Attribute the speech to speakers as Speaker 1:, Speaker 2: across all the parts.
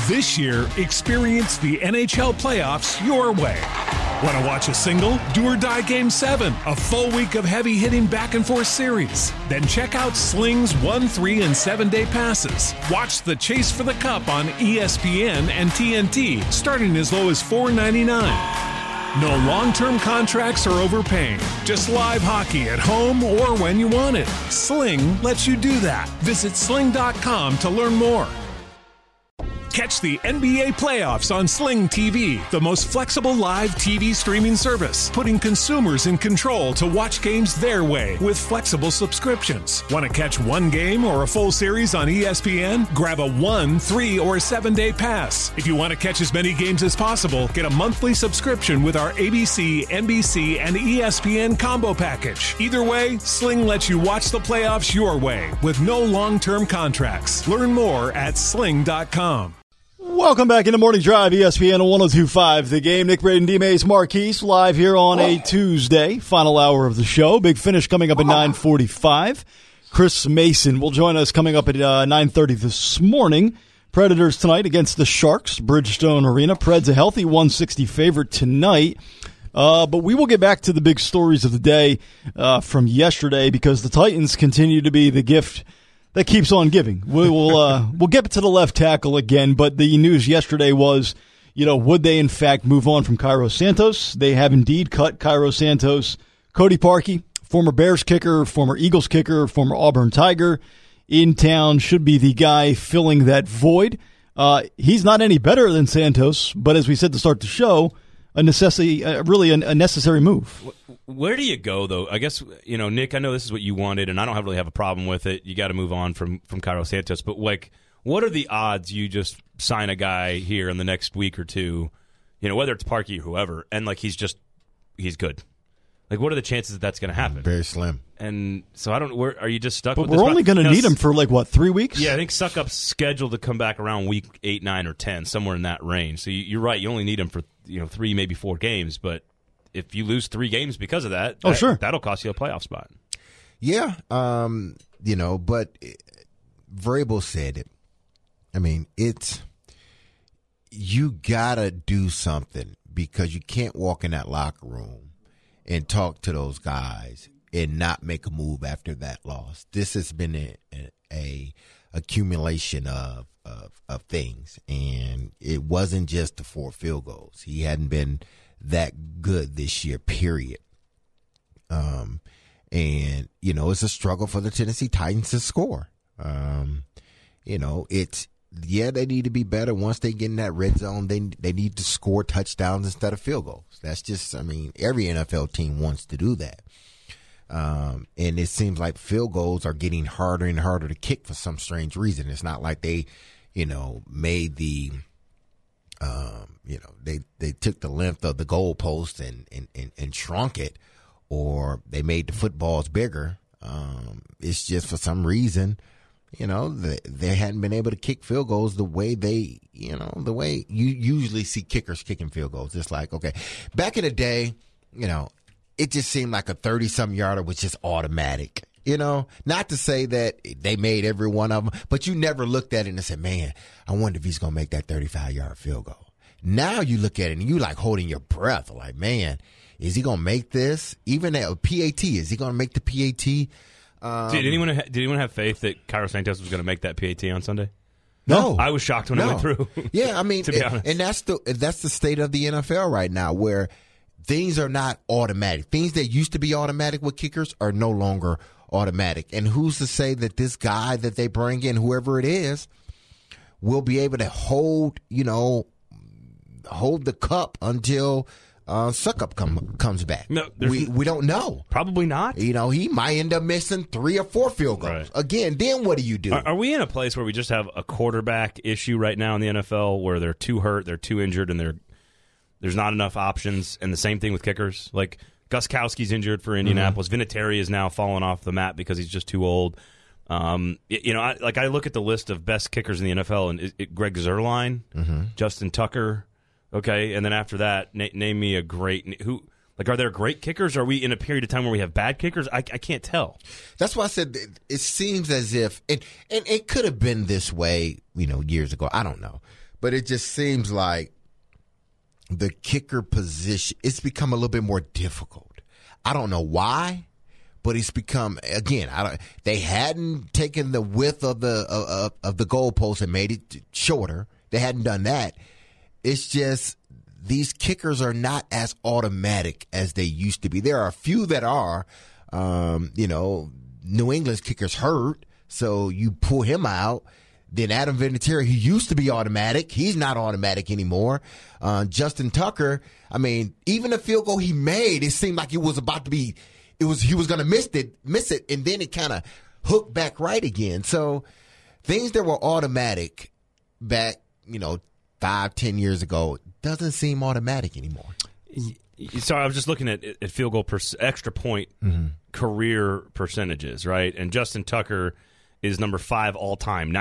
Speaker 1: This year, experience the NHL playoffs your way. Want to watch a single? Do or Die Game 7, a full week of heavy-hitting back-and-forth series. Then check out Sling's 1, 3, and 7-day passes. Watch the Chase for the Cup on ESPN and TNT, starting as low as $4.99. No long-term contracts or overpaying. Just live hockey at home or when you want it. Sling lets you do that. Visit sling.com to learn more. Catch the NBA playoffs on Sling TV, the most flexible live TV streaming service, putting consumers in control to watch games their way with flexible subscriptions. Want to catch one game or a full series on ESPN? Grab a 1, 3, or 7-day pass. If you want to catch as many games as possible, get a monthly subscription with our ABC, NBC, and ESPN combo package. Either way, Sling lets you watch the playoffs your way with no long-term contracts. Learn more at sling.com.
Speaker 2: Welcome back in the Morning Drive, ESPN 102.5. The Game. Nick Braden, D-Mays, Marquise, live here on a Tuesday. Final hour of the show. Big finish coming up at 9:45. Chris Mason will join us coming up at 9:30 this morning. Predators tonight against the Sharks, Bridgestone Arena. Preds a healthy 160 favorite tonight. But we will get back to the big stories of the day from yesterday because the Titans continue to be the gift that keeps on giving. We'll get to the left tackle again, but the news yesterday was, would they in fact move on from Cairo Santos? They have indeed cut Cairo Santos. Cody Parkey, former Bears kicker, former Eagles kicker, former Auburn Tiger, in town, should be the guy filling that void. He's not any better than Santos, but as we said to start the show, a necessity, really a necessary move.
Speaker 3: Where do you go, though? I guess, Nick, I know this is what you wanted, and I don't really have a problem with it. You got to move on from Cairo Santos. But, what are the odds you just sign a guy here in the next week or two, whether it's Parkey or whoever, and, he's good? What are the chances that that's going to happen?
Speaker 4: Very slim.
Speaker 3: And so are you just stuck
Speaker 2: but
Speaker 3: with this?
Speaker 2: But we're only going to need him for, 3 weeks?
Speaker 3: Yeah, I think Suckup's scheduled to come back around week 8, 9, or 10, somewhere in that range. So you're right. You only need him for, 3, maybe 4 games, but if you lose 3 games because of that,
Speaker 2: sure,
Speaker 3: that'll cost you a playoff spot.
Speaker 4: Yeah, but Vrabel said it. I mean, you gotta do something because you can't walk in that locker room and talk to those guys and not make a move after that loss. This has been a accumulation of things, and it wasn't just the 4 field goals. He hadn't been that good this year, period. And, it's a struggle for the Tennessee Titans to score. They need to be better once they get in that red zone. They need to score touchdowns instead of field goals. That's just, every NFL team wants to do that. And it seems like field goals are getting harder and harder to kick for some strange reason. It's not like they, made the, they took the length of the goalpost and shrunk it, or they made the footballs bigger. It's just for some reason, they hadn't been able to kick field goals the way the way you usually see kickers kicking field goals. It's like, okay, back in the day, it just seemed like a 30-some yarder was just automatic. Not to say that they made every one of them, but you never looked at it and said, man, I wonder if he's going to make that 35-yard field goal. Now you look at it and you holding your breath, like, man, is he going to make this? Even at PAT, is he going to make the PAT?
Speaker 3: Did anyone have faith that Cairo Santos was going to make that PAT on Sunday?
Speaker 4: No.
Speaker 3: I was shocked when it went through.
Speaker 4: Yeah,
Speaker 3: to be honest.
Speaker 4: And that's the state of the NFL right now, where things are not automatic. Things that used to be automatic with kickers are no longer automatic. And who's to say that this guy that they bring in, whoever it is, will be able to hold the cup until Suckup comes back?
Speaker 3: No,
Speaker 4: we don't know.
Speaker 3: Probably not.
Speaker 4: He might end up missing 3 or 4 field goals.
Speaker 3: Right.
Speaker 4: Again, then what do you do?
Speaker 3: Are we in a place where we just have a quarterback issue right now in the NFL where they're too hurt, they're too injured, and there's not enough options? And the same thing with kickers. Gostkowski's injured for Indianapolis. Mm-hmm. Vinatieri is now falling off the map because he's just too old. I look at the list of best kickers in the NFL, and Greg Zuerlein, Justin Tucker, okay, and then after that, name me a great who. Are there great kickers? Are we in a period of time where we have bad kickers? I can't tell.
Speaker 4: That's why I said it seems as if, and it could have been this way, years ago. I don't know. but it just seems like the kicker position, it's become a little bit more difficult. I don't know why, but it's become, again, they hadn't taken the width of the goalpost and made it shorter. They hadn't done that. It's just these kickers are not as automatic as they used to be. There are a few that are. New England's kicker's hurt, so you pull him out. Then Adam Vinatieri, he used to be automatic. He's not automatic anymore. Justin Tucker, I mean, even the field goal he made, it seemed like it was about to be, he was going to miss it, and then it kind of hooked back right again. So things that were automatic back, 5-10 years ago doesn't seem automatic anymore.
Speaker 3: So I was just looking at field goal extra point career percentages, right? And Justin Tucker is number 5 all time,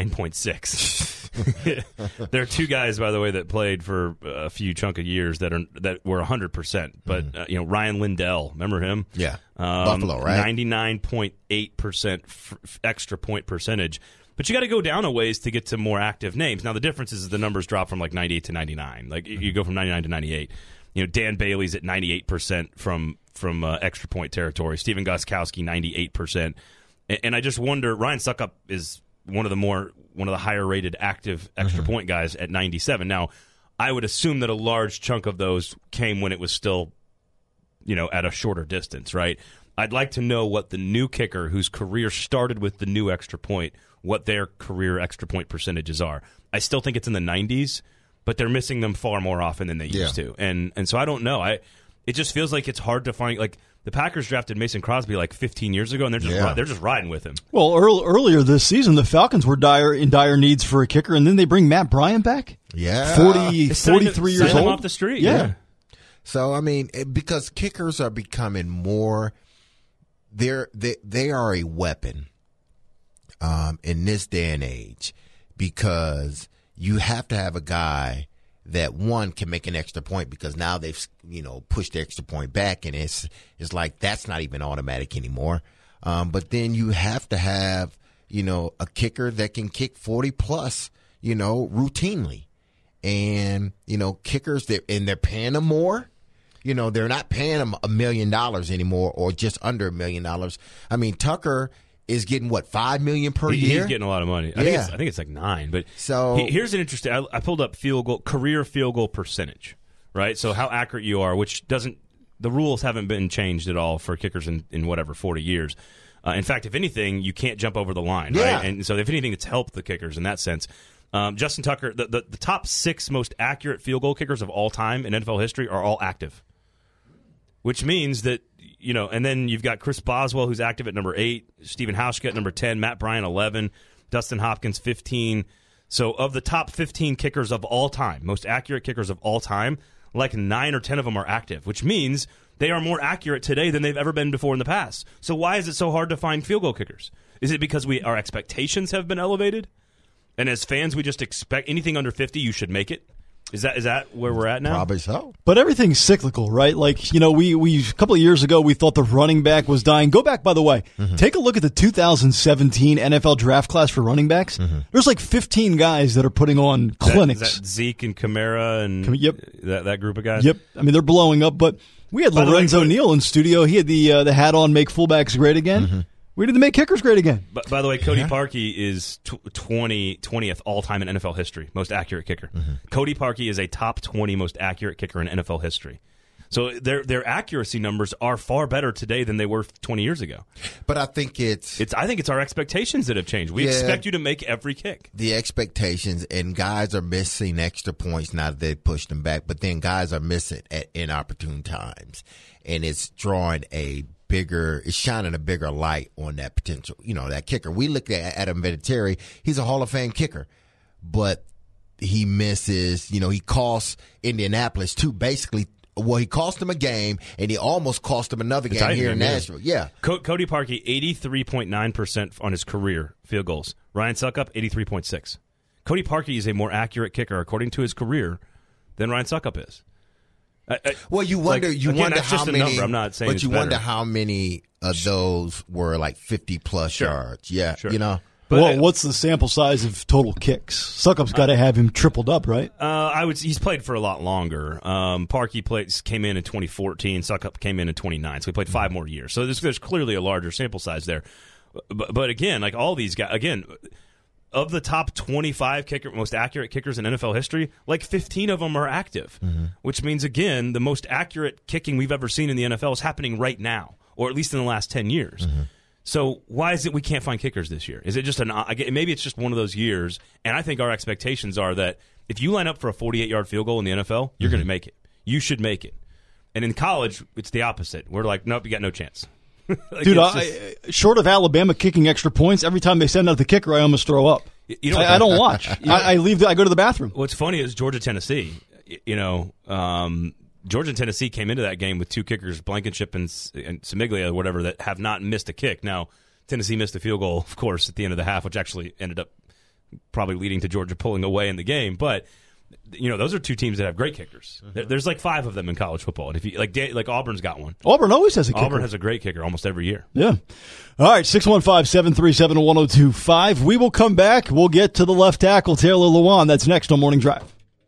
Speaker 3: 99.6. There are two guys, by the way, that played for a few chunk of years that were 100%. But Ryan Lindell, remember him?
Speaker 4: Yeah, Buffalo, right?
Speaker 3: 99.8% extra point percentage. But you got to go down a ways to get to more active names. Now the difference is the numbers drop from like 98 to 99. Like you go from 99 to 98. Dan Bailey's at 98% from extra point territory. Stephen Gostkowski 98%. And I just wonder, Ryan Suckup is one of the higher rated active extra point guys at 97. Now, I would assume that a large chunk of those came when it was still, at a shorter distance, right? I'd like to know what the new kicker whose career started with the new extra point, what their career extra point percentages are. I still think it's in the 90s, but they're missing them far more often than they used to. And so I don't know. It just feels like it's hard to find, like, the Packers drafted Mason Crosby like 15 years ago, and they're just riding with him.
Speaker 2: Well, earlier this season, the Falcons were in dire needs for a kicker, and then they bring Matt Bryant back.
Speaker 4: Yeah,
Speaker 2: 43 years old,
Speaker 3: him off the street.
Speaker 2: Yeah.
Speaker 4: So I mean, because kickers are becoming more, they are a weapon in this day and age, because you have to have a guy that, one, can make an extra point, because now they've pushed the extra point back, and it's like that's not even automatic anymore. But then you have to have a kicker that can kick 40 plus routinely, and kickers they're paying them more. They're not paying them $1 million anymore, or just under $1 million. I mean, Tucker is getting $5 million per year.
Speaker 3: He's getting a lot of money. I think it's like 9. But
Speaker 4: so
Speaker 3: here's an interesting. I pulled up career field goal percentage, right? So how accurate you are, which doesn't. The rules haven't been changed at all for kickers in whatever 40 years. In fact, if anything, you can't jump over the line, right? And so if anything, it's helped the kickers in that sense. Justin Tucker, the top 6 most accurate field goal kickers of all time in NFL history are all active, which means that. And then you've got Chris Boswell, who's active at number 8, Stephen Hauschka at number 10, Matt Bryant 11, Dustin Hopkins 15. So of the top 15 kickers of all time, most accurate kickers of all time, like 9 or 10 of them are active, which means they are more accurate today than they've ever been before in the past. So why is it so hard to find field goal kickers? Is it because our expectations have been elevated? And as fans, we just expect anything under 50, you should make it? Is that where we're at now?
Speaker 4: Probably so.
Speaker 2: But everything's cyclical, right? Like, we a couple of years ago, we thought the running back was dying. Go back, by the way. Take a look at the 2017 NFL draft class for running backs. There's like 15 guys that are putting on clinics.
Speaker 3: Is that Zeke and Kamara and that group of guys?
Speaker 2: Yep. I mean, they're blowing up. But we had Lorenzo Neal in studio. He had the hat on, make fullbacks great again. We need to make kickers great again.
Speaker 3: By the way, Cody Parkey is 20th all-time in NFL history, most accurate kicker. Cody Parkey is a top 20 most accurate kicker in NFL history. So their accuracy numbers are far better today than they were 20 years ago.
Speaker 4: But I think it's
Speaker 3: our expectations that have changed. We expect you to make every kick.
Speaker 4: The expectations, and guys are missing extra points now that they pushed them back, but then guys are missing at inopportune times. And it's drawing it's shining a bigger light on that potential, that kicker. We look at Adam Vinatieri, he's a Hall of Fame kicker, but he misses, he costs Indianapolis too, basically. Well, he cost them a game, and he almost cost them another game here in Nashville. Yeah.
Speaker 3: Cody Parkey, 83.9% on his career field goals. Ryan Suckup, 83.6%. Cody Parkey is a more accurate kicker, according to his career, than Ryan Suckup is.
Speaker 4: Well, you wonder how many.
Speaker 3: Number. I'm not saying,
Speaker 4: but you wonder how many of those were like 50 plus yards. Yeah,
Speaker 3: sure.
Speaker 2: Well, what's the sample size of total kicks? Succop's got to have him tripled up, right?
Speaker 3: He's played for a lot longer. Parkey came in 2014. Succop came in 2009. So he played 5 more years. So there's clearly a larger sample size there. But again, like all these guys, again, of the top 25 most accurate kickers in NFL history, like 15 of them are active, which means, again, the most accurate kicking we've ever seen in the NFL is happening right now, or at least in the last 10 years. So why is it we can't find kickers this year? Is it just maybe it's just one of those years, and I think our expectations are that if you line up for a 48-yard field goal in the NFL, you're going to make it. You should make it. And in college, it's the opposite. We're like, nope, you got no chance.
Speaker 2: Like, dude, short of Alabama kicking extra points, every time they send out the kicker, I almost throw up. You know, I don't watch. I leave. I go to the bathroom.
Speaker 3: What's funny is Georgia, Tennessee. Georgia and Tennessee came into that game with 2 kickers, Blankenship and Samiglia, or whatever, that have not missed a kick. Now, Tennessee missed a field goal, of course, at the end of the half, which actually ended up probably leading to Georgia pulling away in the game. But those are 2 teams that have great kickers. There's like 5 of them in college football, and if you like Auburn's got one.
Speaker 2: Auburn always has a kicker.
Speaker 3: Auburn has a great kicker almost every year.
Speaker 2: Yeah. All right, 615-737-1025. We will come back. We'll get to the left tackle, Taylor Lewan. That's next on Morning Drive.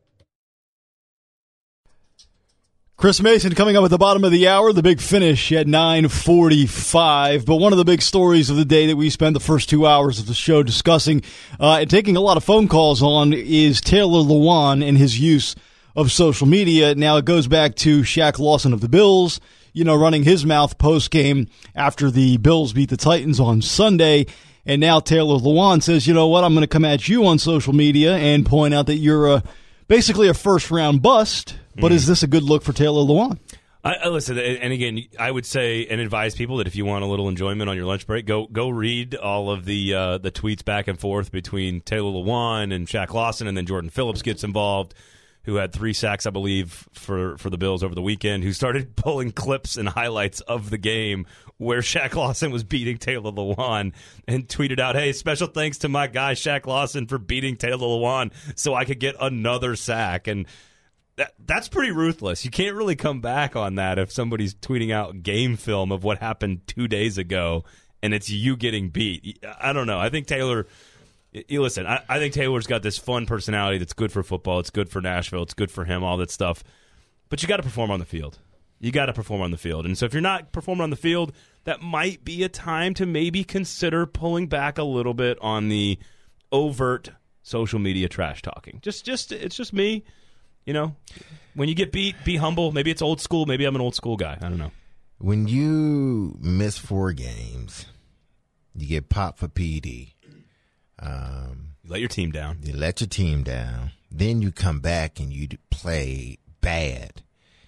Speaker 2: Chris Mason coming up at the bottom of the hour, the big finish at 9:45. But one of the big stories of the day that we spent the first 2 hours of the show discussing and taking a lot of phone calls on is Taylor Lewan and his use of social media. Now, it goes back to Shaq Lawson of the Bills, running his mouth post-game after the Bills beat the Titans on Sunday. And now Taylor Lewan says, you know what, I'm going to come at you on social media and point out that you're basically a first-round bust. But is this a good look for Taylor Lewan?
Speaker 3: Listen, and again, I would say and advise people that if you want a little enjoyment on your lunch break, go read all of the tweets back and forth between Taylor Lewan and Shaq Lawson, and then Jordan Phillips gets involved, who had 3 sacks, I believe, for the Bills over the weekend, who started pulling clips and highlights of the game where Shaq Lawson was beating Taylor Lewan and tweeted out, hey, special thanks to my guy Shaq Lawson for beating Taylor Lewan so I could get another sack. And that's pretty ruthless. You can't really come back on that if somebody's tweeting out game film of what happened 2 days ago and it's you getting beat. I don't know. I think Taylor... Listen, I think Taylor's got this fun personality that's good for football. It's good for Nashville. It's good for him, all that stuff. But you got to perform on the field. You got to perform on the field. And so if you're not performing on the field, that might be a time to maybe consider pulling back a little bit on the overt social media trash talking. It's just me. When you get beat, be humble. Maybe it's old school. Maybe I'm an old school guy. I don't know.
Speaker 4: When you miss 4 games, you get popped for PD.
Speaker 3: You let your team down.
Speaker 4: You let your team down. Then you come back and you play bad.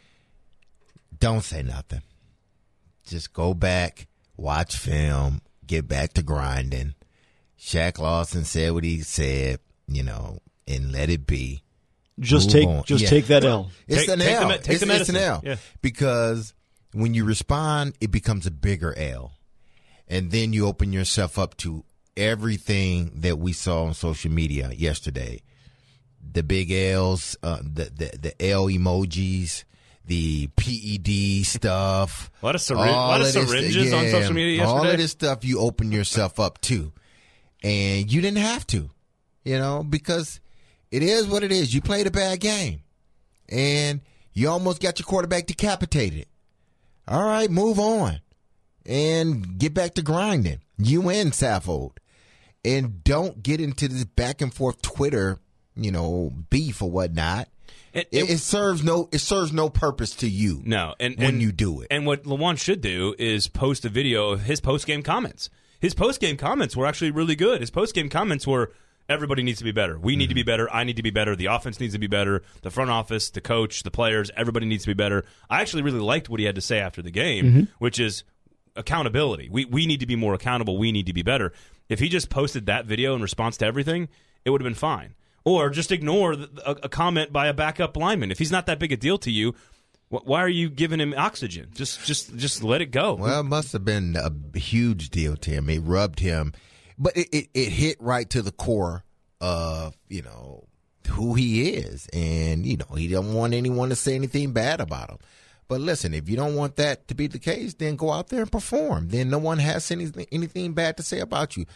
Speaker 4: Don't say nothing. Just go back, watch film, get back to grinding. Shaq Lawson said what he said, and let it be.
Speaker 2: Just take that L.
Speaker 4: It's an L.
Speaker 3: Take the medicine.
Speaker 4: It's an L.
Speaker 3: Yeah.
Speaker 4: Because when you respond, it becomes a bigger L. And then you open yourself up to everything that we saw on social media yesterday. The big L's, the L emojis, the PED stuff.
Speaker 3: A lot of syringes on social media yesterday.
Speaker 4: All of this stuff you open yourself up to. And you didn't have to, because it is what it is. You played a bad game. And you almost got your quarterback decapitated. All right, move on. And get back to grinding. You win, Saffold. And don't get into this back and forth Twitter, beef or whatnot. It serves no purpose to you.
Speaker 3: No,
Speaker 4: when you do it.
Speaker 3: And what Lewan should do is post a video of his post-game comments. His post-game comments were actually really good. His post-game comments were, everybody needs to be better. We need to be better. I need to be better. The offense needs to be better. The front office, the coach, the players, everybody needs to be better. I actually really liked what he had to say after the game, which is accountability. We need to be more accountable. We need to be better. If he just posted that video in response to everything, it would have been fine. Or just ignore a comment by a backup lineman. If he's not that big a deal to you, why are you giving him oxygen? Just let it go.
Speaker 4: Well, it must have been a huge deal to him. It rubbed him. But it hit right to the core of, who he is. And, he don't want anyone to say anything bad about him. But listen, if you don't want that to be the case, then go out there and perform. Then no one has anything bad to say about you.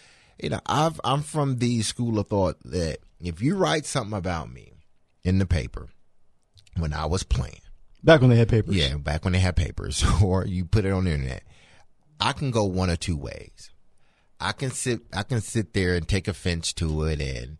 Speaker 4: I'm from the school of thought that if you write something about me in the paper when I was playing,
Speaker 2: back when they had papers,
Speaker 4: back when they had papers, or you put it on the internet, I can go one or two ways. I can sit there and take offense to it and,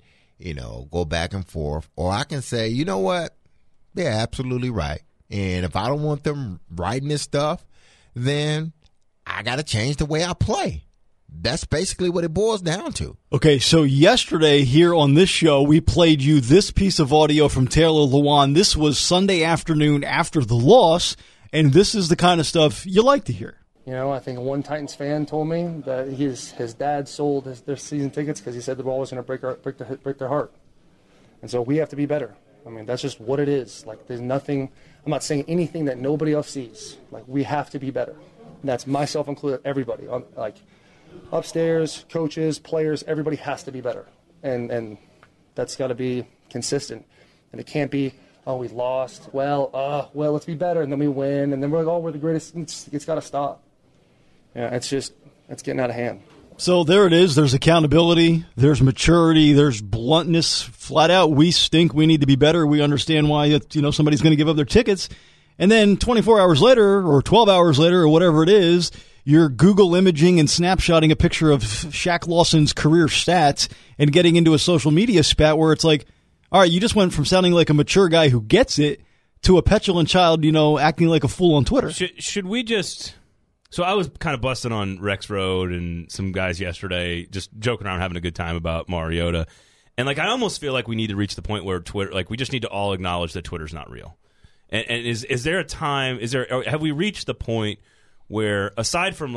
Speaker 4: go back and forth. Or I can say, you know what? They're absolutely right. And if I don't want them writing this stuff, then I got to change the way I play. That's basically what it boils down to.
Speaker 2: Okay, so yesterday here on this show, we played you this piece of audio from Taylor Lewan. This was Sunday afternoon after the loss, and this is the kind of stuff you like to hear.
Speaker 5: I think one Titans fan told me that his dad sold their season tickets because he said the ball was going to break their heart. And so we have to be better. I mean, that's just what it is. Like, there's nothing – I'm not saying anything that nobody else sees. Like, we have to be better. And that's myself included, everybody. Like, upstairs, coaches, players, everybody has to be better. And that's got to be consistent. And it can't be, oh, we lost. Well, let's be better. And then we win. And then we're like, oh, we're the greatest. It's got to stop. Yeah, it's getting out of hand.
Speaker 2: So there it is. There's accountability. There's maturity. There's bluntness. Flat out, we stink. We need to be better. We understand why somebody's going to give up their tickets. And then 24 hours later or 12 hours later or whatever it is, you're Google imaging and snapshotting a picture of Shaq Lawson's career stats and getting into a social media spat where it's like, all right, you just went from sounding like a mature guy who gets it to a petulant child, acting like a fool on Twitter.
Speaker 3: Should we just... So I was kind of busting on Rex Road and some guys yesterday, just joking around, having a good time about Mariota. And, I almost feel like we need to reach the point where Twitter, we just need to all acknowledge that Twitter's not real. And is there a time, have we reached the point where, aside from,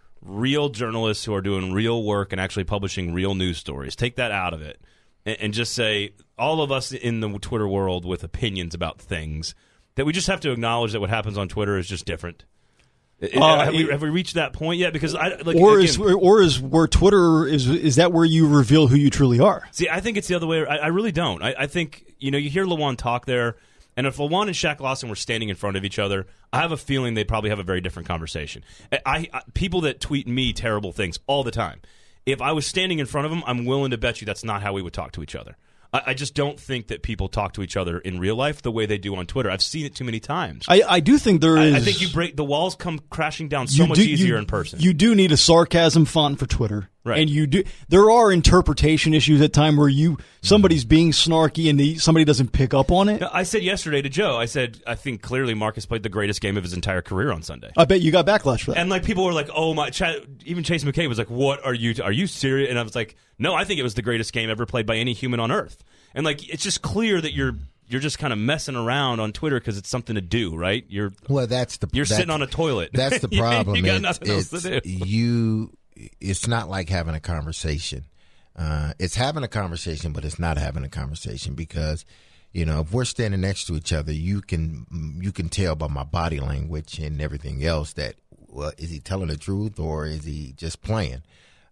Speaker 3: real journalists who are doing real work and actually publishing real news stories, take that out of it and just say, all of us in the Twitter world with opinions about things, that we just have to acknowledge that what happens on Twitter is just different? Have we reached that point yet? Because
Speaker 2: is where Twitter is that where you reveal who you truly are?
Speaker 3: See, I think it's the other way. I really don't. I think you hear Lewan talk there, and if Lewan and Shaq Lawson were standing in front of each other, I have a feeling they'd probably have a very different conversation. People that tweet me terrible things all the time. If I was standing in front of them, I'm willing to bet you that's not how we would talk to each other. I just don't think that people talk to each other in real life the way they do on Twitter. I've seen it too many times.
Speaker 2: I do think there is...
Speaker 3: I think the walls come crashing down so much easier in person.
Speaker 2: You do need a sarcasm font for Twitter.
Speaker 3: Right.
Speaker 2: And there are interpretation issues at time where somebody's being snarky and somebody doesn't pick up on it.
Speaker 3: I said yesterday to Joe, I think clearly Marcus played the greatest game of his entire career on Sunday.
Speaker 2: I bet you got backlash for that.
Speaker 3: And people were like, oh my, even Chase McKay was like, what are you serious? And I was like, no, I think it was the greatest game ever played by any human on earth. And it's just clear that you're just kind of messing around on Twitter because it's something to do, right? You're sitting on a toilet.
Speaker 4: That's the problem.
Speaker 3: You got nothing else to do.
Speaker 4: It's not like having a conversation. It's having a conversation, but it's not having a conversation because, if we're standing next to each other, you can tell by my body language and everything else that, well, is he telling the truth or is he just playing?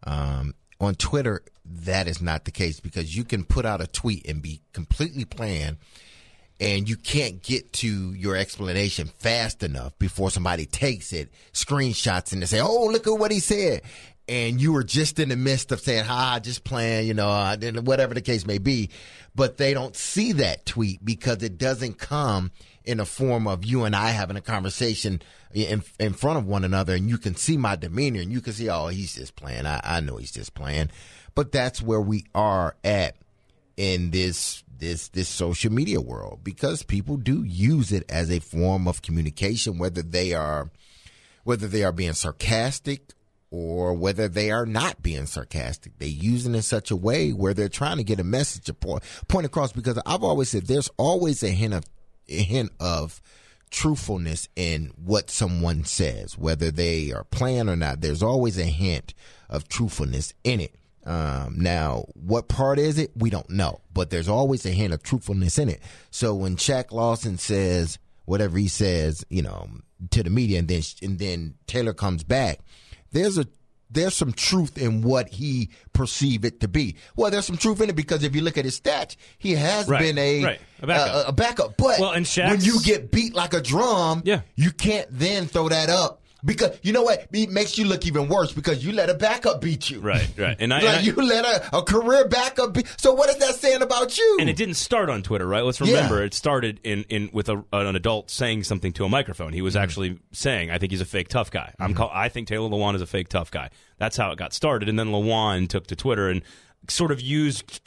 Speaker 4: On Twitter, that is not the case because you can put out a tweet and be completely playing and you can't get to your explanation fast enough before somebody takes it, screenshots, and they say, oh, look at what he said. And you were just in the midst of saying, just playing, whatever the case may be. But they don't see that tweet because it doesn't come in a form of you and I having a conversation in front of one another, and you can see my demeanor, and you can see, oh, he's just playing. I know he's just playing. But that's where we are at in this social media world because people do use it as a form of communication, whether they are being sarcastic or whether they are not being sarcastic. They use it in such a way where they're trying to get a message, a point across, because I've always said there's always a hint of truthfulness in what someone says, whether they are playing or not. There's always a hint of truthfulness in it. Now, what part is it? We don't know, but there's always a hint of truthfulness in it. So when Shaq Lawson says whatever he says, to the media, and then Taylor comes back, there's some truth in what he perceived it to be. Well, there's some truth in it because if you look at his stats, he has been a backup. But when you get beat like a drum, you can't then throw that up Because you know what? It makes you look even worse because you let a backup beat you.
Speaker 3: Right. And
Speaker 4: you let a career backup beat. So what is that saying about you?
Speaker 3: And it didn't start on Twitter, right? Let's remember it started in with an adult saying something to a microphone. He was actually saying, "I think he's a fake tough guy." I think Taylor Lewan is a fake tough guy. That's how it got started. And then Lewan took to Twitter and sort of used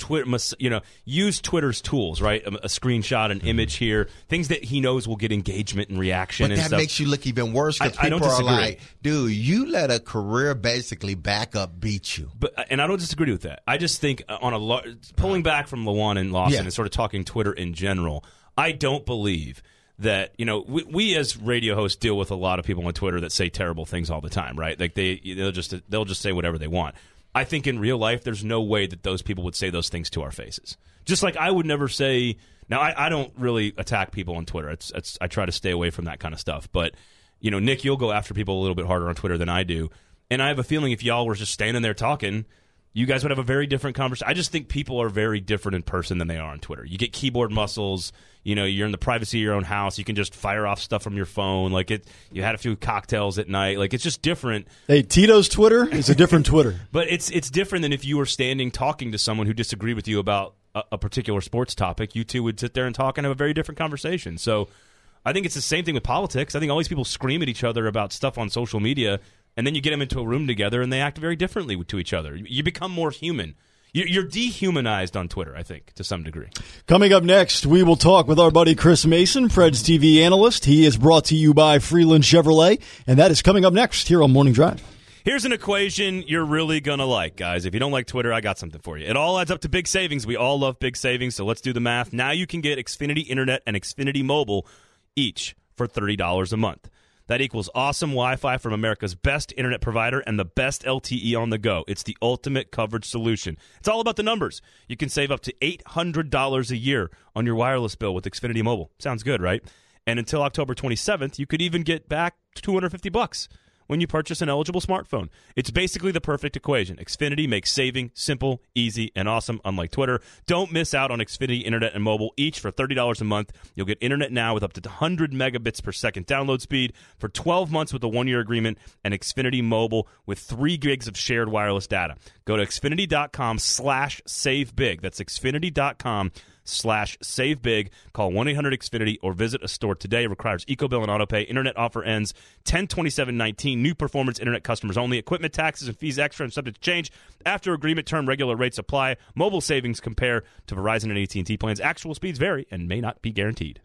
Speaker 3: Twitter's tools, right? A screenshot, an image here, things that he knows will get engagement and reaction.
Speaker 4: But
Speaker 3: and
Speaker 4: that
Speaker 3: stuff.
Speaker 4: makes you look even worse because people are like, dude, you let a career basically backup beat you.
Speaker 3: And I don't disagree with that. I just think pulling back from Lewan and Lawson and sort of talking Twitter in general, I don't believe that, we as radio hosts deal with a lot of people on Twitter that say terrible things all the time, right? Like they'll just say whatever they want. I think in real life, there's no way that those people would say those things to our faces. Just like I would never say. Now, I don't really attack people on Twitter. I try to stay away from that kind of stuff. But Nick, you'll go after people a little bit harder on Twitter than I do. And I have a feeling if y'all were just standing there talking, you guys would have a very different conversation. I just think people are very different in person than they are on Twitter. You get keyboard muscles. You're in the privacy of your own house. You can just fire off stuff from your phone. You had a few cocktails at night. It's just different.
Speaker 2: Hey, Tito's Twitter is a different Twitter.
Speaker 3: But it's different than if you were standing talking to someone who disagreed with you about a particular sports topic. You two would sit there and talk and have a very different conversation. So I think it's the same thing with politics. I think all these people scream at each other about stuff on social media, and then you get them into a room together, and they act very differently to each other. You become more human. You're dehumanized on Twitter, I think, to some degree.
Speaker 2: Coming up next, we will talk with our buddy Chris Mason, Preds TV analyst. He is brought to you by Freeland Chevrolet, and that is coming up next here on Morning Drive.
Speaker 3: Here's an equation you're really going to like, guys. If you don't like Twitter, I got something for you. It all adds up to big savings. We all love big savings, so let's do the math. Now you can get Xfinity Internet and Xfinity Mobile each for $30 a month. That equals awesome Wi-Fi from America's best internet provider and the best LTE on the go. It's the ultimate coverage solution. It's all about the numbers. You can save up to $800 a year on your wireless bill with Xfinity Mobile. Sounds good, right? And until October 27th, you could even get back $250 when you purchase an eligible smartphone. It's basically the perfect equation. Xfinity makes saving simple, easy, and awesome, unlike Twitter. Don't miss out on Xfinity Internet and Mobile, each for $30 a month. You'll get Internet now with up to 100 megabits per second download speed for 12 months with a one-year agreement, and Xfinity Mobile with 3 gigs of shared wireless data. Go to Xfinity.com/savebig. That's Xfinity.com/savebig. Call 1-800-XFINITY or visit a store today. It requires EcoBill and AutoPay. Internet offer ends 10/27/19. New performance internet customers only. Equipment taxes and fees extra and subject to change. After agreement term, regular rates apply. Mobile savings compare to Verizon and AT&T plans. Actual speeds vary and may not be guaranteed.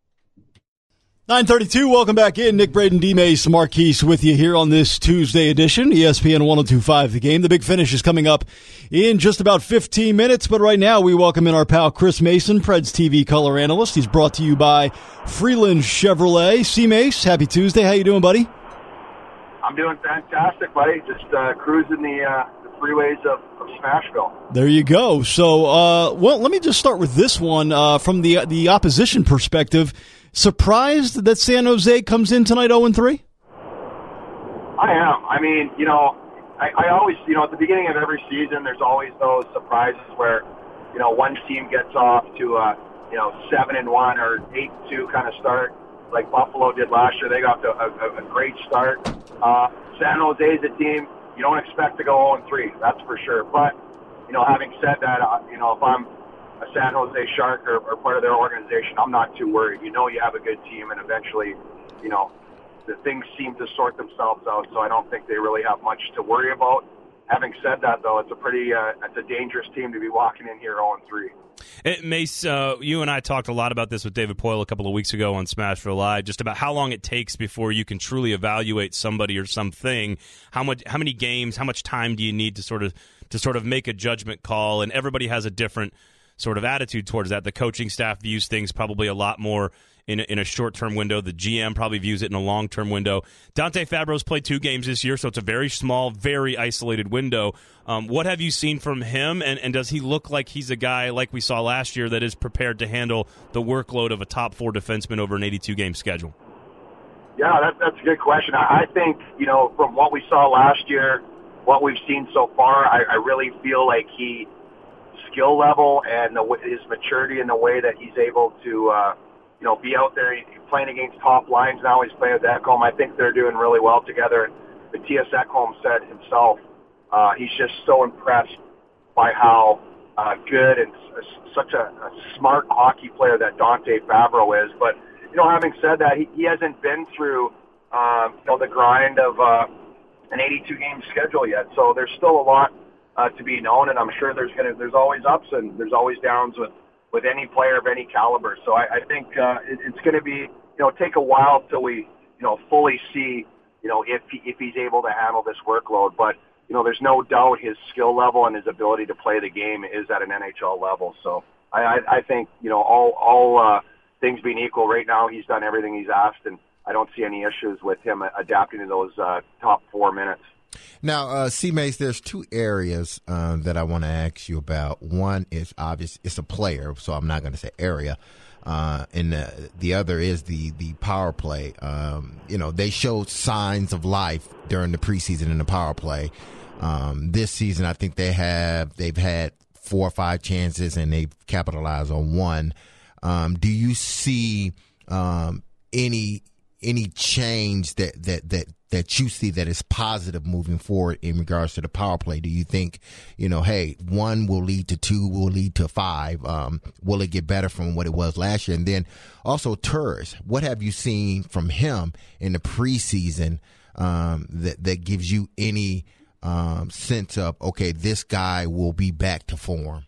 Speaker 2: 9:32, welcome back in. Nick Braden, D-Mace, Marquise with you here on this Tuesday edition, ESPN 102.5 The Game. The big finish is coming up in just about 15 minutes, but right now we welcome in our pal Chris Mason, Preds TV color analyst. He's brought to you by Freeland Chevrolet. C-Mace, happy Tuesday. How you doing, buddy?
Speaker 6: I'm doing fantastic, buddy. Just cruising the freeways of Smashville.
Speaker 2: There you go. So, let me just start with this one from the opposition perspective. Surprised that San Jose comes in tonight 0-3?
Speaker 6: I am. I mean, I always, at the beginning of every season, there's always those surprises where, one team gets off to a, 7-1 or 8-2 kind of start, like Buffalo did last year. They got to a great start. San Jose is a team you don't expect to go 0-3, that's for sure. But, having said that, if I'm a San Jose Shark or part of their organization, I'm not too worried. You have a good team, and eventually, the things seem to sort themselves out, so I don't think they really have much to worry about. Having said that, though, it's a dangerous team to be walking in here 0-3.
Speaker 3: Mace, you and I talked a lot about this with David Poyle a couple of weeks ago on Smashville Live, just about how long it takes before you can truly evaluate somebody or something. How many games, how much time do you need to sort of make a judgment call? And everybody has a different sort of attitude towards that. The coaching staff views things probably a lot more in a short-term window. The GM probably views it in a long-term window. Dante Fabro's played 2 games this year, so it's a very small, very isolated window. What have you seen from him, and does he look like he's a guy, like we saw last year, that is prepared to handle the workload of a top-4 defenseman over an 82-game schedule?
Speaker 6: Yeah, that's a good question. I think, from what we saw last year, what we've seen so far, I really feel like skill level and his maturity and the way that he's able to, be out there playing against top lines now. He's playing with Ekholm. I think they're doing really well together. And Matthias Ekholm said himself, he's just so impressed by how good and such a smart hockey player that Dante Fabro is. But, having said that, he hasn't been through, the grind of an 82-game schedule yet. So there's still a lot to be known, and I'm sure there's always ups and there's always downs with any player of any caliber. So I think it's going to be, take a while till we, fully see, if he's able to handle this workload. But, there's no doubt his skill level and his ability to play the game is at an NHL level. So I think, all things being equal, right now he's done everything he's asked, and I don't see any issues with him adapting to those top 4 minutes.
Speaker 4: Now, C-Mace, there's two areas that I want to ask you about. One is obvious; it's a player, so I'm not going to say area. And the other is the power play. They showed signs of life during the preseason in the power play. This season, I think they've had 4 or 5 chances and they've capitalized on one. Do you see any change that you see that is positive moving forward in regards to the power play? Do you think, hey, 1 will lead to 2, will lead to 5? Will it get better from what it was last year? And then also Turris, what have you seen from him in the preseason that gives you any sense of, okay, this guy will be back to form?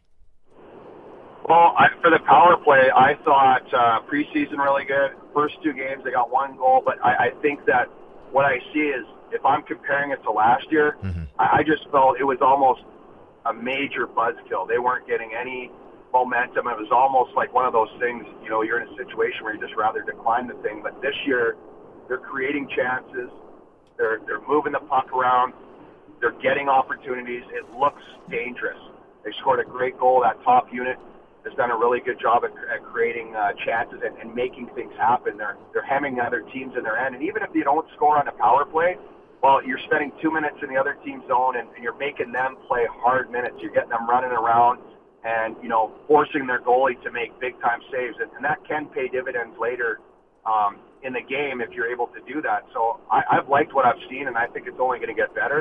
Speaker 6: Well, for the power play, I thought preseason really good. First 2 games, they got 1 goal, but I think that what I see is, if I'm comparing it to last year, I just felt it was almost a major buzzkill. They weren't getting any momentum. It was almost like one of those things, you're in a situation where you just rather decline the thing. But this year, they're creating chances. They're moving the puck around. They're getting opportunities. It looks dangerous. They scored a great goal. That top unit has done a really good job at creating chances and making things happen. They're hemming the other teams in their end. And even if you don't score on a power play, well, you're spending 2 minutes in the other team's zone and you're making them play hard minutes. You're getting them running around and, forcing their goalie to make big-time saves. And that can pay dividends later in the game if you're able to do that. So I've liked what I've seen, and I think it's only going to get better.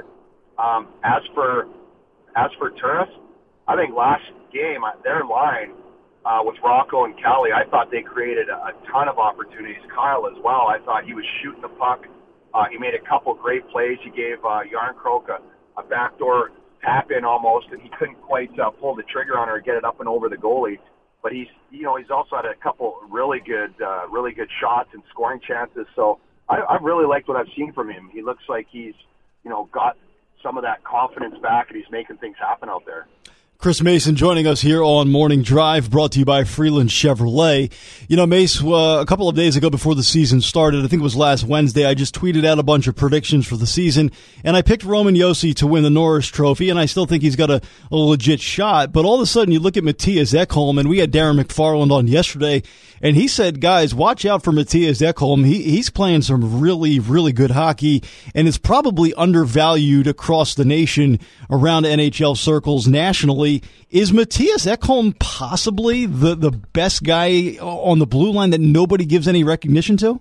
Speaker 6: As for Turris, I think last game, their line with Rocco and Cali, I thought they created a ton of opportunities. Kyle as well. I thought he was shooting the puck. He made a couple great plays. He gave Yarncroke a backdoor tap-in almost, and he couldn't quite pull the trigger on her or get it up and over the goalie. But he's also had a couple really good shots and scoring chances. So I've really liked what I've seen from him. He looks like he's, got some of that confidence back, and he's making things happen out there.
Speaker 2: Chris Mason joining us here on Morning Drive, brought to you by Freeland Chevrolet. Mace, a couple of days ago before the season started, I think it was last Wednesday, I just tweeted out a bunch of predictions for the season, and I picked Roman Josi to win the Norris Trophy, and I still think he's got a legit shot. But all of a sudden, you look at Matthias Ekholm, and we had Darren McFarland on yesterday, and he said, guys, watch out for Matthias Ekholm. He's playing some really, really good hockey, and is probably undervalued across the nation around NHL circles nationally. Is Matthias Ekholm possibly the best guy on the blue line that nobody gives any recognition to?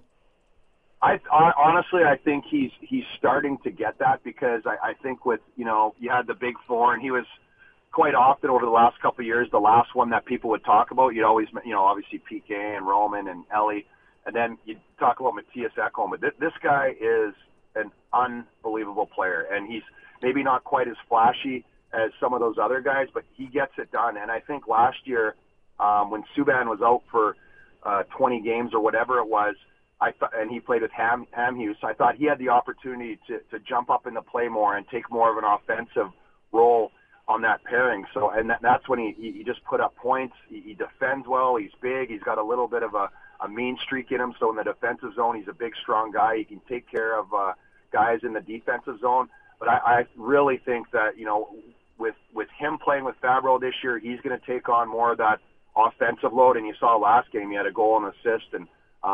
Speaker 6: Honestly, I think he's starting to get that, because I think with, you had the big 4, and he was quite often over the last couple of years the last one that people would talk about. You'd always, obviously PK and Roman and Ellie, and then you'd talk about Matthias Ekholm. But this guy is an unbelievable player, and he's maybe not quite as flashy as some of those other guys, but he gets it done. And I think last year, when Subban was out for 20 games or whatever it was, and he played with Ham Hughes, I thought he had the opportunity to jump up in the play more and take more of an offensive role on that pairing. So, and that's when he just put up points. He defends well. He's big. He's got a little bit of a mean streak in him. So in the defensive zone, he's a big, strong guy. He can take care of guys in the defensive zone. But I really think that, with him playing with Fabro this year, he's going to take on more of that offensive load. And you saw last game, he had a goal and assist, and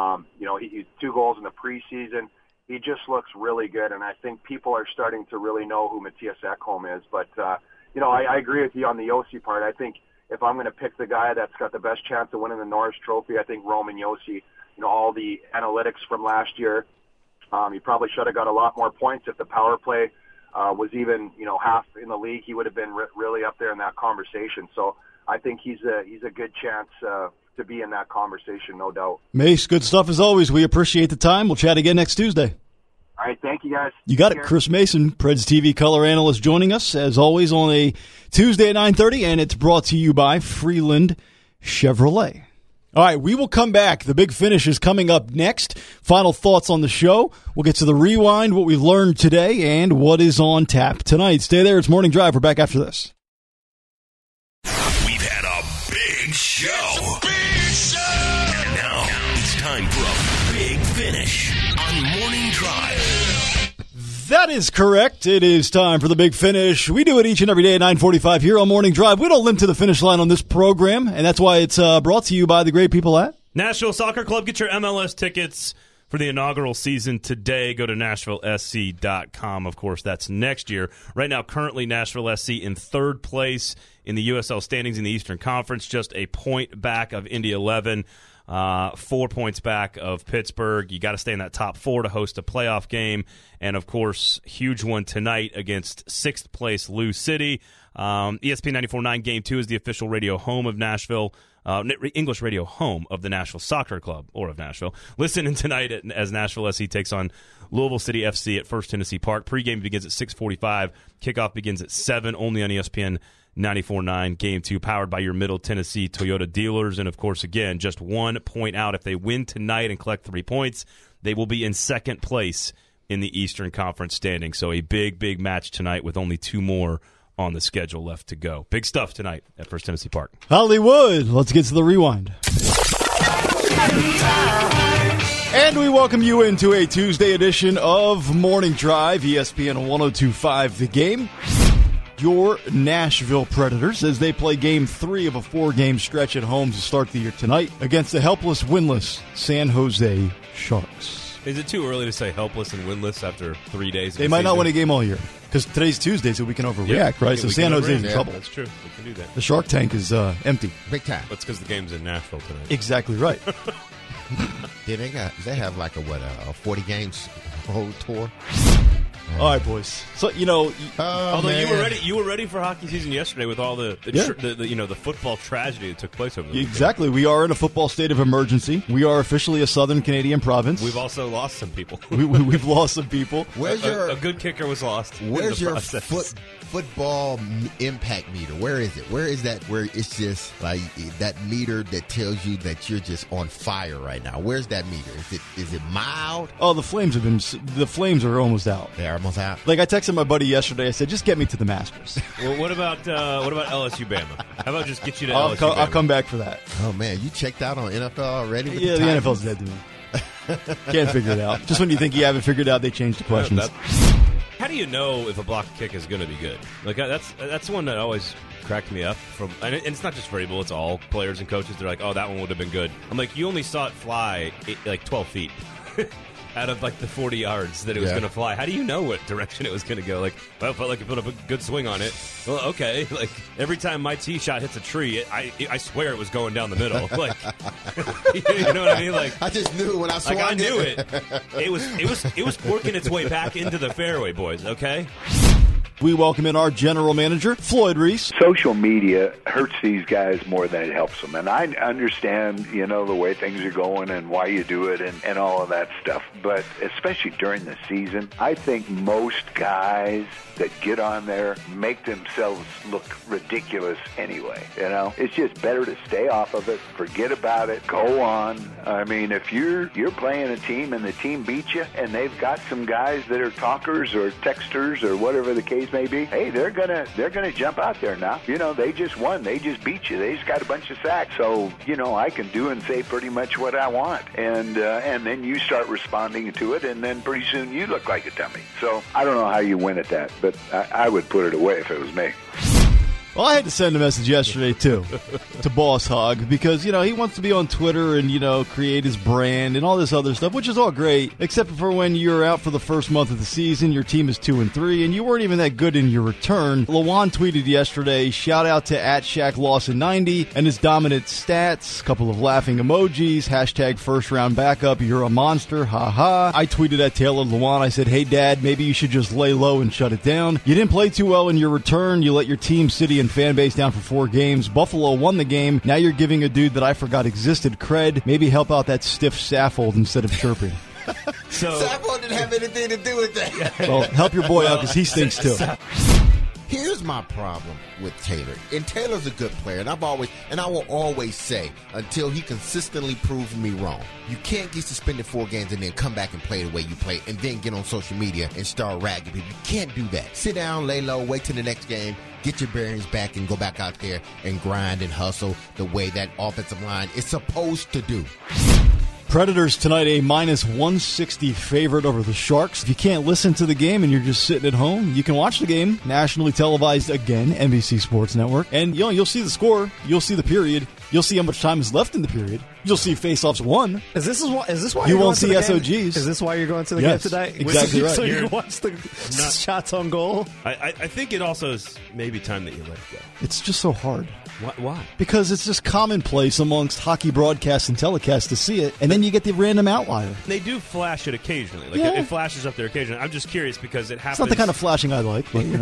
Speaker 6: he 2 goals in the preseason. He just looks really good, and I think people are starting to really know who Matthias Ekholm is. But I agree with you on the Josi part. I think if I'm going to pick the guy that's got the best chance of winning the Norris Trophy, I think Roman Josi all the analytics from last year. He probably should have got a lot more points if the power play was even, half in the league. He would have been really up there in that conversation. So I think he's a good chance to be in that conversation, no doubt.
Speaker 2: Mace, good stuff as always. We appreciate the time. We'll chat again next Tuesday.
Speaker 6: All right, thank you, guys.
Speaker 2: You got it. Chris Mason, Preds TV color analyst, joining us, as always, on a Tuesday at 9:30, and it's brought to you by Freeland Chevrolet. All right, we will come back. The big finish is coming up next. Final thoughts on the show. We'll get to the rewind, what we learned today, and what is on tap tonight. Stay there. It's Morning Drive. We're back after this.
Speaker 7: We've had a big show. And now it's time for a big finish on Morning Drive.
Speaker 2: That is correct. It is time for the big finish. We do it each and every day at 9:45 here on Morning Drive. We don't limp to the finish line on this program, and that's why it's brought to you by the great people at
Speaker 3: Nashville Soccer Club. Get your MLS tickets for the inaugural season today. Go to NashvilleSC.com. Of course, that's next year. Right now, currently, Nashville SC in third place in the USL standings in the Eastern Conference, just a point back of Indy 11. 4 points back of Pittsburgh. You got to stay in that top four to host a playoff game. And, of course, huge one tonight against 6th place Lou City. ESPN 94.9 Game 2 is the official radio home of Nashville. English radio home of the Nashville Soccer Club, or of Nashville. Listen in tonight as Nashville SC takes on Louisville City FC at First Tennessee Park. Pregame begins at 6:45. Kickoff begins at 7, only on ESPN 94.9 Game 2, powered by your Middle Tennessee Toyota dealers. And, of course, again, just 1 point out. If they win tonight and collect 3 points, they will be in second place in the Eastern Conference standing. So a big, big match tonight with only 2 more on the schedule left to go. Big stuff tonight at First Tennessee Park.
Speaker 2: Hollywood. Let's get to the rewind. And we welcome you into a Tuesday edition of Morning Drive, ESPN 102.5 The Game. Your Nashville Predators as they play Game 3 of a 4-game stretch at home to start the year tonight against the helpless, winless San Jose Sharks.
Speaker 3: Is it too early to say helpless and winless after 3 days?
Speaker 2: They might not win a game all year because today's Tuesday, so we can overreact, right? So San Jose's in trouble.
Speaker 3: That's true. We can do that.
Speaker 2: The Shark Tank is empty.
Speaker 4: Big time.
Speaker 3: That's because the game's in Nashville tonight.
Speaker 2: Exactly right.
Speaker 4: They have like a 40 games whole tour.
Speaker 2: All right, boys. So
Speaker 3: although you were ready for hockey season yesterday with all the football tragedy that took place over the weekend.
Speaker 2: Exactly. We are in a football state of emergency. We are officially a Southern Canadian province.
Speaker 3: We've also lost some people.
Speaker 2: We've lost some people.
Speaker 3: A good kicker was lost.
Speaker 4: Where's your football impact meter? Where is it? Where is that? Where it's just like that meter that tells you that you're just on fire right now. Where's that meter? Is it mild?
Speaker 2: Oh, the flames are almost out.
Speaker 4: They are almost out.
Speaker 2: Like I texted my buddy yesterday. I said, just get me to the Masters.
Speaker 3: Well, what about LSU Bama? How about just get you to LSU Bama?
Speaker 2: I'll come back for that.
Speaker 4: Oh man, you checked out on NFL already?
Speaker 2: Yeah, the NFL's dead to me. Can't figure it out. Just when you think you have it figured out, they change the questions.
Speaker 3: How do you know if a block kick is going to be good? Like that's one that always cracked me up. And it's not just Vrabel; it's all players and coaches. They're like, "Oh, that one would have been good." I'm like, "You only saw it fly like 12 feet." Out of like the 40 yards that it was going to fly. How do you know what direction it was going to go? Like, well, it felt like it put up a good swing on it. Well, okay. Like every time my tee shot hits a tree, I swear it was going down the middle. Like, you know what I mean? Like,
Speaker 4: I just knew when I swung it.
Speaker 3: I knew it. It was working its way back into the fairway, boys. Okay.
Speaker 2: We welcome in our general manager, Floyd Reese.
Speaker 8: Social media hurts these guys more than it helps them. And I understand, the way things are going and why you do it and all of that stuff. But especially during the season, I think most guys that get on there make themselves look ridiculous anyway. It's just better to stay off of it, forget about it, go on. I mean, if you're playing a team and the team beats you and they've got some guys that are talkers or texters or whatever the case may be, hey, they're gonna jump out there now. They just won. They just beat you. They just got a bunch of sacks. So, I can do and say pretty much what I want. And then you start responding to it, and then pretty soon you look like a dummy. So I don't know how you win at that, but I would put it away if it was me.
Speaker 2: Well, I had to send a message yesterday, too, to Boss Hog, because, he wants to be on Twitter and, create his brand and all this other stuff, which is all great, except for when you're out for the first month of the season, your team is 2-3, and you weren't even that good in your return. Lawan tweeted yesterday, shout out to @ShaqLawson90 and his dominant stats, couple of laughing emojis, hashtag first round backup, you're a monster, haha. I tweeted at Taylor Lawan, I said, hey, Dad, maybe you should just lay low and shut it down. You didn't play too well in your return, you let your team, city, and fan base down for 4 games. Buffalo won the game. Now you're giving a dude that I forgot existed cred. Maybe help out that stiff Saffold instead of chirping.
Speaker 4: Saffold didn't have anything to do with that.
Speaker 2: Well, help your boy out because he stinks too.
Speaker 4: Here's my problem with Taylor. And Taylor's a good player, and I will always say, until he consistently proves me wrong, you can't get suspended 4 games and then come back and play the way you play and then get on social media and start ragging people. You can't do that. Sit down, lay low, wait till the next game, get your bearings back, and go back out there and grind and hustle the way that offensive line is supposed to do.
Speaker 2: Predators tonight a -160 favorite over the Sharks. If you can't listen to the game and you're just sitting at home, you can watch the game, nationally televised again, NBC Sports Network. And you'll see the score, you'll see the period, you'll see how much time is left in the period. You'll see faceoffs won.
Speaker 9: Is this why
Speaker 2: you
Speaker 9: you're
Speaker 2: won't see
Speaker 9: going to the
Speaker 2: SOGs?
Speaker 9: game? Is this why you're going to the
Speaker 2: Yes,
Speaker 9: game today?
Speaker 2: exactly right.
Speaker 9: So you can watch the shots on goal?
Speaker 3: I think it also is maybe time that you let it go.
Speaker 2: It's just so hard.
Speaker 3: Why?
Speaker 2: Because it's just commonplace amongst hockey broadcasts and telecasts to see it, and then you get the random outlier.
Speaker 3: They do flash it occasionally. It flashes up there occasionally. I'm just curious because it happens.
Speaker 2: It's not the kind of flashing I like, but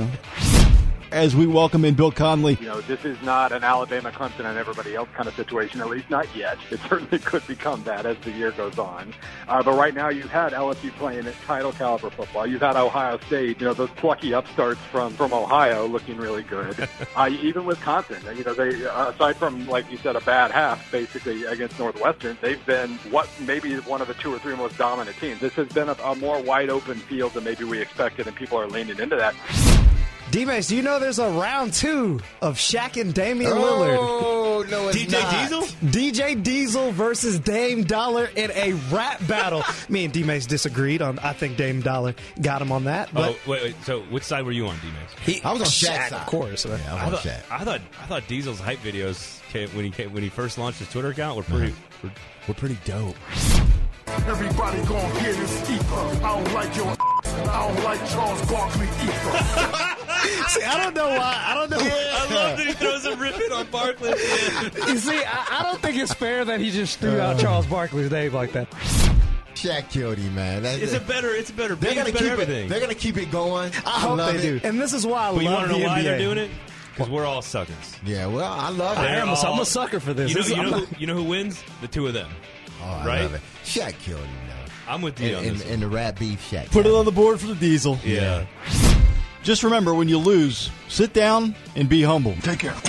Speaker 2: As we welcome in Bill Conley.
Speaker 10: This is not an Alabama, Clemson, and everybody else kind of situation, at least not yet. It certainly could become that as the year goes on. But right now you've had LSU playing at title caliber football. You've had Ohio State, those plucky upstarts from Ohio looking really good. Even Wisconsin, they aside from, like you said, a bad half basically against Northwestern, they've been maybe one of the 2 or 3 most dominant teams. This has been a more wide open field than maybe we expected, and people are leaning into that.
Speaker 9: D-Mace, do you know there's a round 2 of Shaq and Damian Lillard?
Speaker 4: Oh, no, it's
Speaker 3: DJ
Speaker 4: not.
Speaker 3: Diesel?
Speaker 9: DJ Diesel versus Dame Dollar in a rap battle. Me and D-Mace disagreed on, I think Dame Dollar got him on that. But
Speaker 3: wait. So which side were you on, D-Mace?
Speaker 4: I was on Shaq's side.
Speaker 9: Of course.
Speaker 4: Yeah, I was on Shaq.
Speaker 3: I thought Diesel's hype videos when he first launched his Twitter account were pretty dope.
Speaker 11: Everybody gon' get his ether. I don't like your I don't like Charles Barkley either.
Speaker 9: See, I don't know why. I don't know.
Speaker 3: I love that he throws a ribbon on Barkley.
Speaker 9: You see, I don't think it's fair that he just threw out Charles Barkley's name like that.
Speaker 4: Shaq killed him, man.
Speaker 3: It's a better
Speaker 4: They're gonna keep
Speaker 3: everything.
Speaker 4: They're gonna keep it going.
Speaker 9: I hope they do. And this is why I love the NBA.
Speaker 3: But you want to know why they're doing it? Because we're all suckers.
Speaker 4: Yeah, well, I love it.
Speaker 9: I'm a sucker for this.
Speaker 3: You know who wins? The 2 of them.
Speaker 4: Oh,
Speaker 3: right?
Speaker 4: I love it. Shaq killed him, though.
Speaker 3: I'm with you on this.
Speaker 4: And the rat beef Shaq.
Speaker 2: Put it on the board for the Diesel.
Speaker 3: Yeah.
Speaker 2: Just remember, when you lose, sit down and be humble.
Speaker 11: Take care.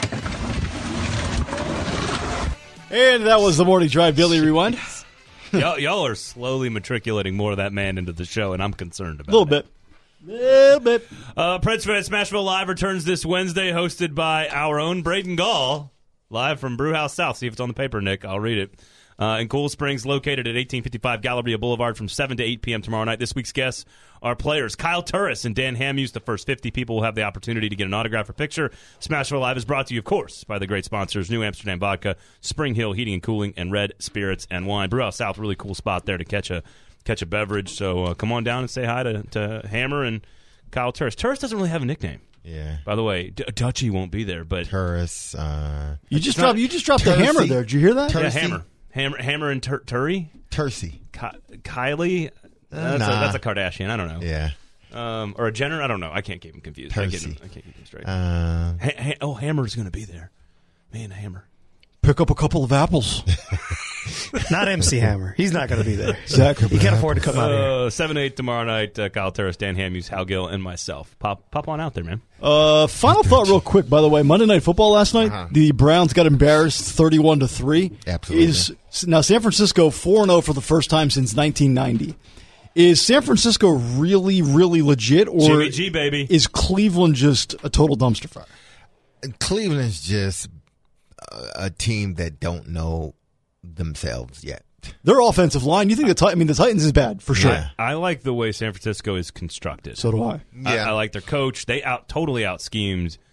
Speaker 2: And that was the Morning Drive Daily Rewind.
Speaker 3: Y'all are slowly matriculating more of that man into the show, and I'm concerned about
Speaker 2: it. Little bit.
Speaker 3: Preds Fest Smashville Live returns this Wednesday, hosted by our own Braden Gall, live from Brewhouse South. See if it's on the paper, Nick. I'll read it. In Cool Springs, located at 1855 Galleria Boulevard from 7 to 8 p.m. tomorrow night. This week's guests are players Kyle Turris and Dan Hamhuis. The first 50 people will have the opportunity to get an autograph or picture. Smashville Live is brought to you, of course, by the great sponsors New Amsterdam Vodka, Spring Hill Heating and Cooling, and Red Spirits and Wine. Brewhouse South, really cool spot there to catch a beverage. So come on down and say hi to Hammer and Kyle Turris. Turris doesn't really have a nickname.
Speaker 4: Yeah.
Speaker 3: By the way, Dutchie won't be there, but
Speaker 4: Turris.
Speaker 2: You just dropped the hammer there. Did you hear that?
Speaker 3: Yeah, Hammer and Turry?
Speaker 4: Tursey.
Speaker 3: Kylie? That's a Kardashian. I don't know.
Speaker 4: Yeah.
Speaker 3: Or a Jenner? I don't know. I can't keep them confused. I can't keep them straight. Hammer's going to be there. Man, Hammer.
Speaker 2: Pick up a couple of apples.
Speaker 9: Not MC Hammer. He's not going to be there.
Speaker 2: Exactly.
Speaker 9: He can't afford to come out here.
Speaker 3: 7-8 tomorrow night. Kyle Turris, Dan Hamhuis, Hal Gill, and myself. Pop on out there, man.
Speaker 2: Final thought real quick, by the way. Monday Night Football last night, the Browns got embarrassed 31-3.
Speaker 4: Absolutely.
Speaker 2: Now, San Francisco 4-0 for the first time since 1990. Is San Francisco really, really legit, or
Speaker 3: Jimmy G, baby.
Speaker 2: Is Cleveland just a total dumpster fire?
Speaker 4: Cleveland's just a team that don't know themselves yet.
Speaker 2: Their offensive line, you think the Titans is bad, for sure.
Speaker 3: Yeah. I like the way San Francisco is constructed.
Speaker 2: So do I.
Speaker 4: Yeah.
Speaker 3: I like their coach. They totally out-schemed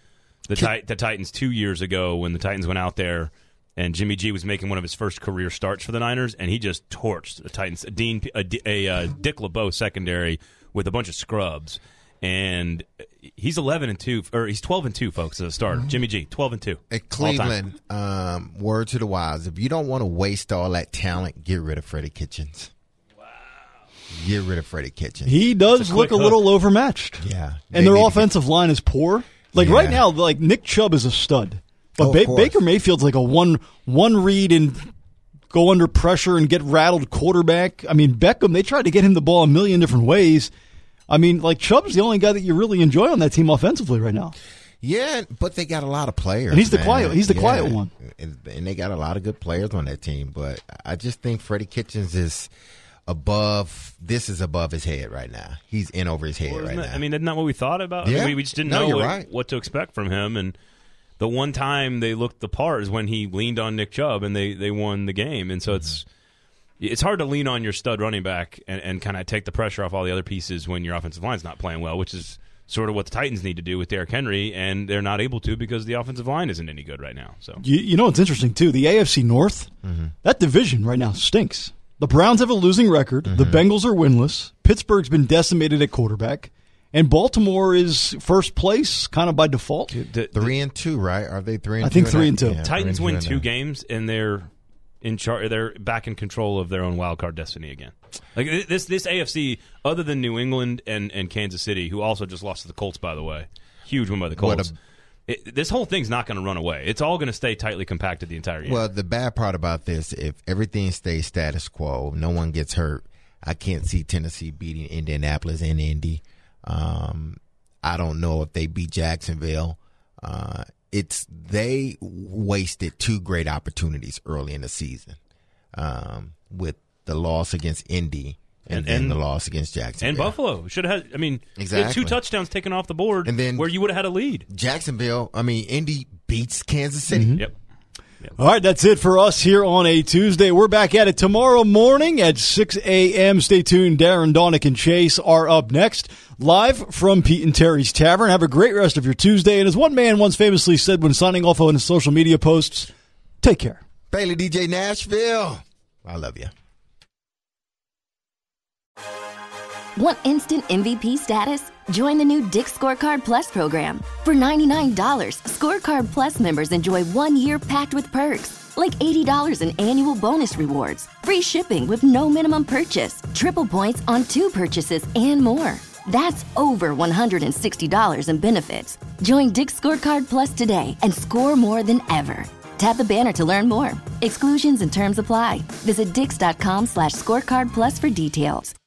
Speaker 3: the Titans 2 years ago when the Titans went out there and Jimmy G was making one of his first career starts for the Niners, and he just torched the Titans. Dick LeBeau secondary with a bunch of scrubs, and he's 11-2, or he's 12-2, folks, as a starter. Jimmy G, 12-2.
Speaker 4: At Cleveland, word to the wise: if you don't want to waste all that talent, get rid of Freddie Kitchens. Wow, get rid of Freddie Kitchens.
Speaker 2: He does look a little overmatched.
Speaker 4: Yeah,
Speaker 2: and their offensive line is poor. Like right now, like Nick Chubb is a stud. But Baker Mayfield's like a one read and go under pressure and get rattled quarterback. I mean, Beckham, they tried to get him the ball a million different ways. I mean, like Chubb's the only guy that you really enjoy on that team offensively right now.
Speaker 4: Yeah, but they got a lot of players.
Speaker 2: And he's the quiet one.
Speaker 4: And they got a lot of good players on that team. But I just think Freddie Kitchens is above his head right now. He's in over his head right now.
Speaker 3: I mean, isn't that what we thought about?
Speaker 4: Yeah.
Speaker 3: I mean, we just didn't know what to expect from him. And the one time they looked the part is when he leaned on Nick Chubb and they won the game. And so it's hard to lean on your stud running back and kind of take the pressure off all the other pieces when your offensive line's not playing well, which is sort of what the Titans need to do with Derrick Henry, and they're not able to because the offensive line isn't any good right now. So
Speaker 2: you know, it's interesting too. The AFC North, that division right now stinks. The Browns have a losing record. The Bengals are winless. Pittsburgh's been decimated at quarterback. And Baltimore is first place, kind of by default.
Speaker 4: 3-2, right? Are they 3-2?
Speaker 2: I think 3-2.
Speaker 4: Yeah,
Speaker 3: Titans win 2 games, and they're in charge. They're back in control of their own wild card destiny again. Like this AFC, other than New England and Kansas City, who also just lost to the Colts, by the way, huge win by the Colts. This whole thing's not going to run away. It's all going to stay tightly compacted the entire year.
Speaker 4: Well, the bad part about this, if everything stays status quo, no one gets hurt, I can't see Tennessee beating Indianapolis and Indy. I don't know if they beat Jacksonville. They wasted 2 great opportunities early in the season with the loss against Indy and the loss against Jacksonville.
Speaker 3: And Buffalo should have had. I mean,
Speaker 4: exactly.
Speaker 3: They had 2 touchdowns taken off the board, and then where you would have had a lead.
Speaker 4: Indy beats Kansas City.
Speaker 2: Yep. All right, that's it for us here on a Tuesday. We're back at it tomorrow morning at 6 a.m. Stay tuned. Darren, Donick, and Chase are up next, live from Pete and Terry's Tavern. Have a great rest of your Tuesday. And as one man once famously said when signing off on his social media posts, take care.
Speaker 4: Bailey DJ Nashville, I love you.
Speaker 12: Want instant MVP status? Join the new Dick's Scorecard Plus program. For $99, Scorecard Plus members enjoy 1 year packed with perks, like $80 in annual bonus rewards, free shipping with no minimum purchase, triple points on 2 purchases, and more. That's over $160 in benefits. Join Dick's Scorecard Plus today and score more than ever. Tap the banner to learn more. Exclusions and terms apply. Visit Dix.com/scorecard plus for details.